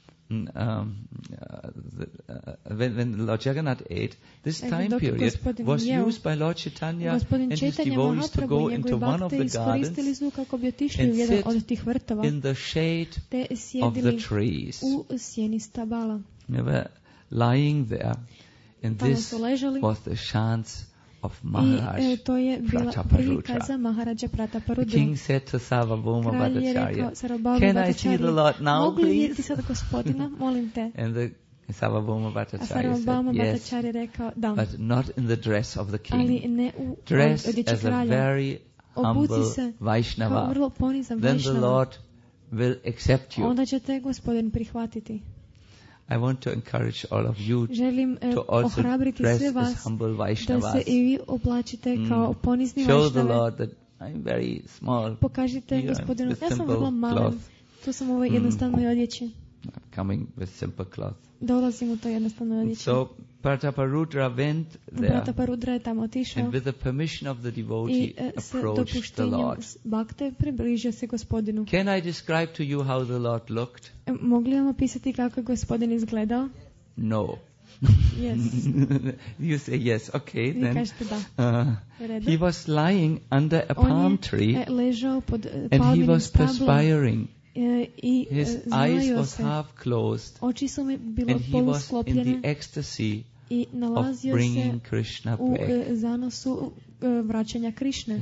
when Lord Jagannath ate, this time dok period gospodin was jeo, used by Lord Chaitanya gospodin and his Čaitanja devotees to Mahaprabhu go i into njegovi one of bakte the iskoristili gardens su kako bi otišli and u jedan sit od tih vrtova in the shade te of the sjedili trees. u sjeni stabala. They were lying there, and Tamo this su ležali was the chants of i Maharaj to je bila Prataparudra. prikaza Maharaja The Prataparudra. king said to Sarvabhauma Kralj je Bhattacharya, rekao Sarvabhauma "Can I see the Bhattacharya, Lord now, mogu li vidjeti please?" sad gospodina, molim te. And the Sarvabhauma A Bhattacharya Sarvabhauma said, "Yes, Bhattacharya je rekao da, but not in the dress of the ali king. ne u Dress odjeći as a kralja. very Obuci humble se kao Vaishnava. vrlo ponizan Then the Vaishnava. Lord will accept you." Onda će te gospodin prihvatiti. I want to encourage all of you Želim to also ohrabriti dress sve as vas humble da Vaishnavas. se i vi oblačite kao ponizni Show the Vaishnave. Lord that I'm very small. Pokažite Here I'm gospodinu, with ja sam simple vrlo malen, cloth. tu sam u ovoj jednostavnoj odjeći. I'm coming with simple cloth. Dolazim u toj jednostavnoj odjeći. So Prataparudra went there, Prataparudra je tamo otišao and with the permission of the i devotee s approached the dopuštenjem Lord. bakte približio se gospodinu. Can I describe to you how the Lord looked? Mogli vam opisati kako je gospodin izgledao? No. Yes. You say yes. Okay, Vi then. kažete da. U redu. He was lying under a On palm je tree, ležao pod and he palminim was stablom perspiring. i His eyes znojio was se. half closed, Oči su mi bilo and he was in polusklopljene the ecstasy i of nalazio se bringing Krishna u back. zanosu vraćanja Krišne.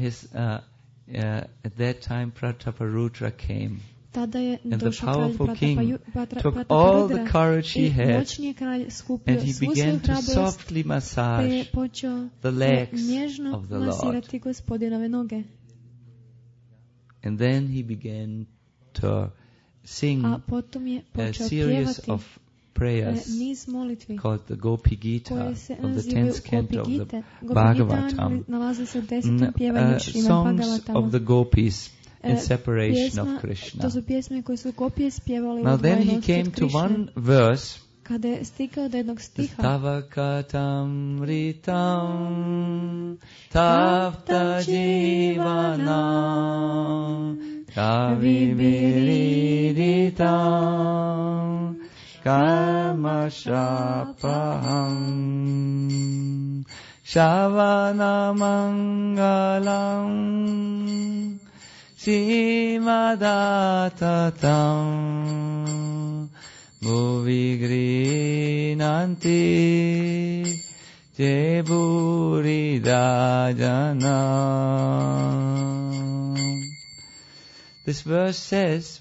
At that time Prataparudra came, Tada je and the došao kralj powerful king took all the Prataparudra courage he i had, moćni je kralj skupio and he svu svoju began to hrabrost softly te je massage počeo the legs nježno of the Lord. masirati gospodinove noge. And then he began to sing A potom je a počeo series pjevati of prayers niz molitvi called the Gopi Gita koje se of the nazivaju 10th canto of the Gopi Gita Bhagavatam. nalaze se u 10. pjevanju Šrimad Songs Bhagavatama. of the gopis in separation Pjesma, of Krishna. to su pjesme koje su gopije spjevali Now then he odvojeno came od to Krišne. one verse, Kada je stigao do jednog stiha, Tavakatam ritam tapta jivanam kavibiritam karma shapaham shavana mangalam simadatam Bhuvi grinanti te buridajana. This verse says,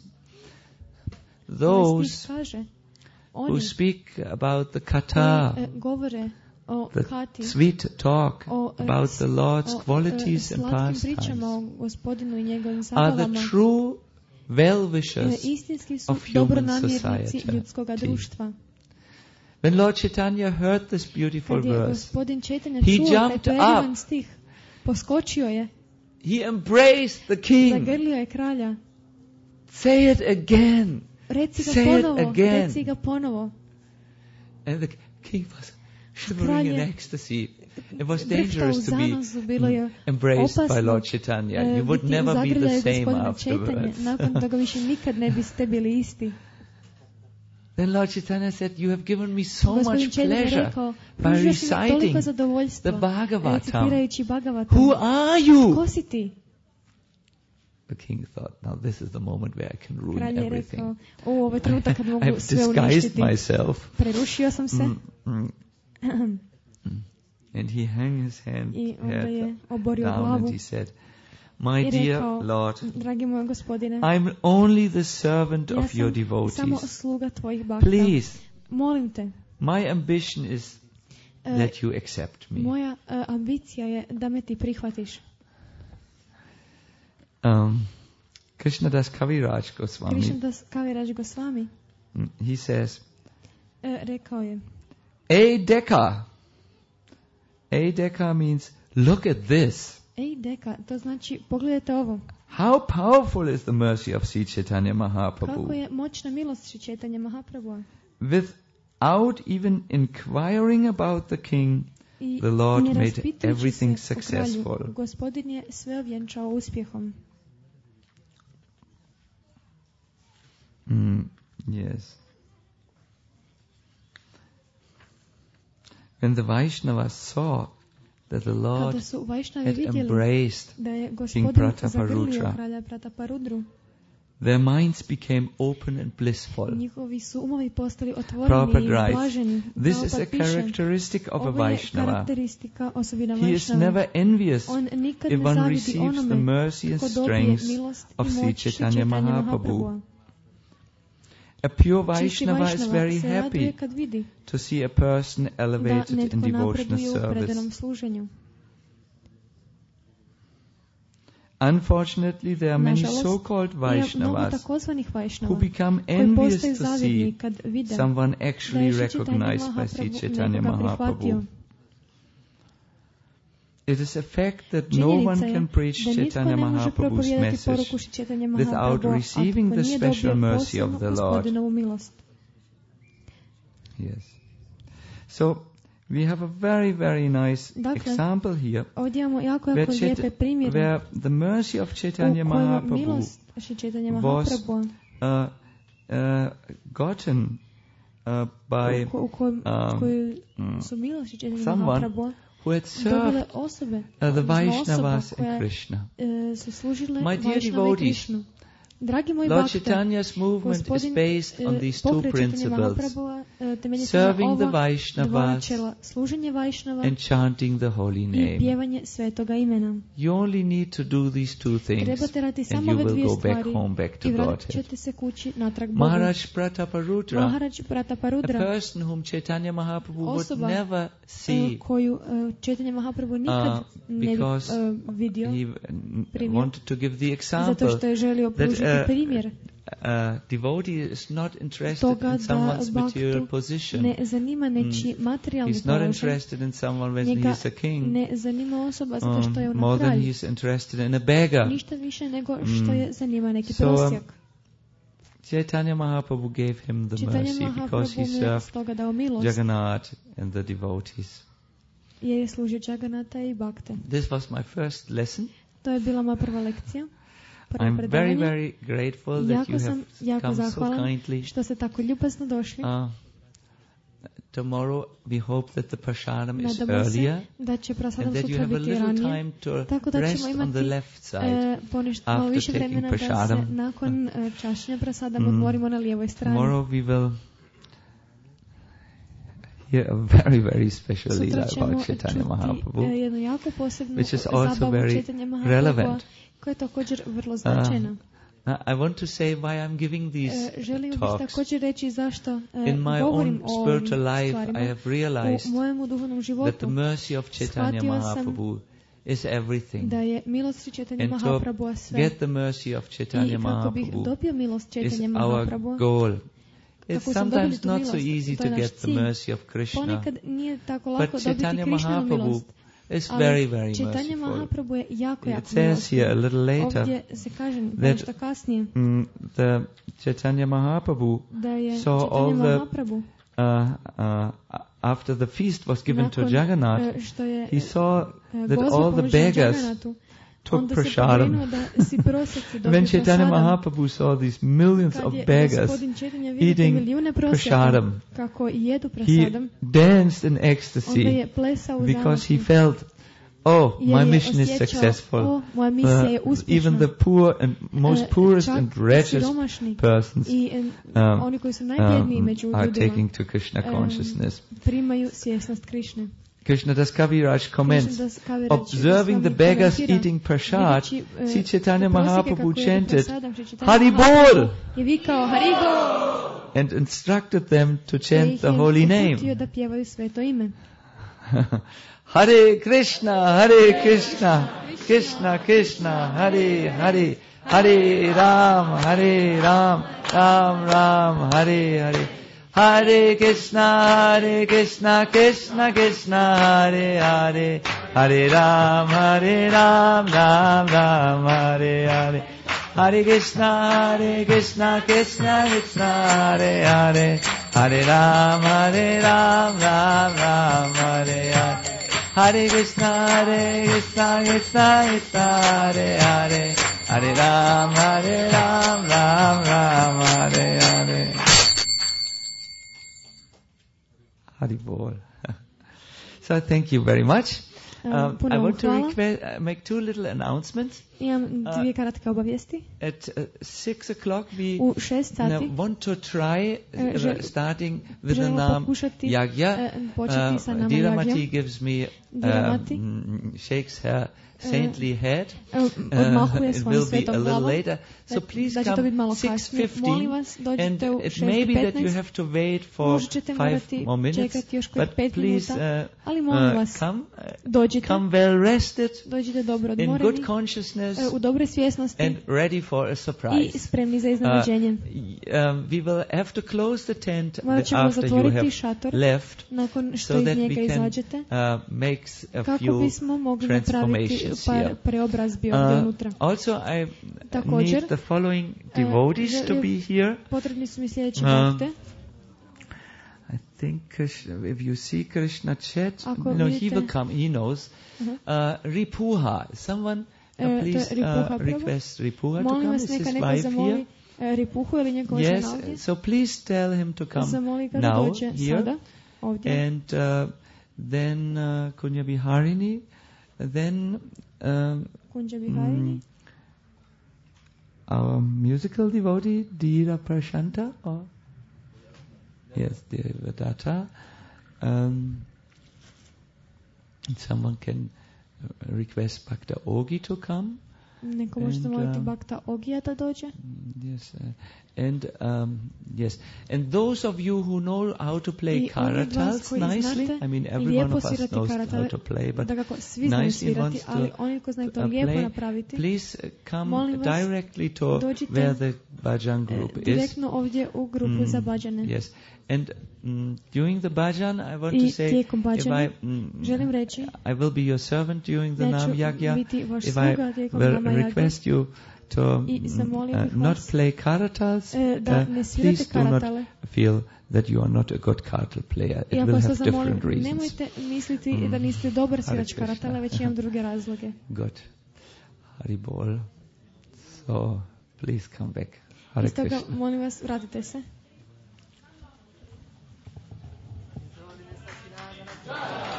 those kaže, who oni speak about the koji katha, govore o the kati, sweet talk o about the Lord's qualities and slatkim pričama pastimes, o gospodinu i njegovim are the zabavama, true well-wishers istinski su of human dobronamjernici society. ljudskog društva. When Lord Chaitanya heard this beautiful verse, gospodin Chaitanya he čuo jumped taj predivan up. stih, poskočio je, He embraced the king. zagrlio je kralja. Say it again. Reci ga Say it ponovo, again. reci ga ponovo. And the king was shivering in ecstasy. It was dangerous to be embraced by Lord Chaitanya. You would never be the same afterwards. Nakon toga više nikad ne biste bili isti. Then Lord Chaitanya said, you have given me so much pleasure by reciting the Bhagavatam. Who are you? Ko si ti? The king thought, now this is the moment where I can ruin Kralj je everything. rekao, ovo je trenutak kad mogu I've sve disguised uništiti. myself. Prerušio sam se. And he hung his hand I onda je down oborio and glavu. he said, my I dear rekao, Lord, dragi moj gospodine, I'm only the servant ja of your sam samo devotees. sluga tvojih bakta. Please, Molim te, my ambition is that you accept me. moja ambicija je da me ti prihvatiš. Krishnadas Kaviraj Goswami, Krishnadas Kaviraj Goswami he says, rekao je, Ey Deka means, look at this. ej deka, to znači pogledajte ovo. How powerful is the mercy of Sri Chaitanya Mahaprabhu? Kako je moćna milost Sri Chaitanya Mahaprabhu. Without even inquiring about the king, the Lord made everything successful. Gospodin je sve ovjenčao uspjehom. Yes. When the Vaishnavas saw that the Lord had embraced King Prataparudra, their minds became open and blissful. Prabhupada writes, this is a characteristic of a Vaishnava. He is never envious if one receives the mercy and strength of Sri Chaitanya Mahaprabhu. A pure Vaishnava is very happy to see a person elevated in devotional service. Unfortunately, there are many so-called Vaishnavas who become envious to see someone actually recognized by Sri Chaitanya Mahaprabhu. It is a fact that no one can preach Chaitanya Mahaprabhu's message without receiving the special mercy of the Lord. Yes. So, we have a very, very nice example here where the mercy of Chaitanya Mahaprabhu was gotten by someone who had served the Vaishnavas and Krishna. My dear devotees, Lord Chaitanya's movement is based on these two principles: serving the Vaishnavas and chanting the holy name. You only need to do these two things and you will go back home, back to Godhead. Maharaj Prataparudra, a person whom Chaitanya Mahaprabhu would never see because he wanted to give the example that devotee is not interested in someone's material position. He's not interested in someone when he is a king, more than he is interested in a beggar. So Chaitanya Mahaprabhu gave him the mercy because he served Jagannath and the devotees. This was my first lesson. I'm very, very grateful that you have come so kindly. Tomorrow we hope that the prasadam is earlier and that you have a little time to rest on the left side after taking prasadam. Tomorrow we will hear a very, very special lila about Chaitanya Mahaprabhu, which is also very relevant. I want to say why I'm giving these talks. In my own spiritual life, I have realized that the mercy of Chaitanya Mahaprabhu is everything. And to get the mercy of Chaitanya Mahaprabhu is our goal. It's sometimes not so easy to get the mercy of Krishna. But Chaitanya Mahaprabhu is very, very merciful. It says here a little later that the Chaitanya Mahaprabhu saw all the after the feast was given to Jagannath, he saw that all the beggars took prasadam. When Chaitanya Mahaprabhu saw these millions of beggars eating prasadam, he danced in ecstasy because he felt, oh, my mission is successful. Even the poor and most poorest and wretched persons are taking to Krishna consciousness. Krishna Das Kaviraj comments, observing the beggars eating prasad, Sri Chaitanya Mahaprabhu chanted, Hari Bol! And instructed them to chant the holy name. Hare Krishna, Krishna Krishna, Hare Hare, Hare Ram, Ram Ram, Hare Hare. Hare Krishna, Krishna Krishna, Hare Hare, Hare Ram, Ram Ram, Hare Hare. Hare Krishna, Krishna Krishna, Hare Hare, Hare Ram, Ram Ram, Hare Hare. Hare Krishna, Krishna Krishna, Hare Hare, Hare Ram, Ram Ram, Hare Hare. Hari Bol. So thank you very much. I want to make two little announcements. Imam dvije kratke obavijesti. At 6 o'clock we want to try starting with the name Yagya. Dhiramati gives me, shakes her saintly head. It will be a little later. So please come 6:15, and it may be that you have to wait for 5 more minutes, but please come well rested, in good consciousness, and ready for a surprise. We will have to close the tent after you have left, so that we can make a few transformations here. Also, I need the following devotees to be here. I think Krishna, if you see Krishna chat, he will come, he knows. Ripuha, someone please request Ripuha to come. Is his wife here? Yes, so please tell him to come now here. And then Kunya Biharini, then our musical devotee, Dhira Prashanta, or yes, Devadatta. Someone can request Bhakta Ogi to come. Neko može zamoliti Bhakta Ogija da dođe. Yes, yes. And those of you who know how to play karatals nicely, I mean every one of us knows how to play, but nicely wants to play, please come directly to where the bhajan group is. Direktno ovdje u grupu za bhajane. Yes. And during the bhajan, I want to say, I will be your servant during the Nam Yagya. If I will request you to not play karatals, please do not feel that you are not a good karatal player. It will have different reasons. Good. Hari Bol. So, please come back. Hare Krishna. Molim vas, vratite se. Jai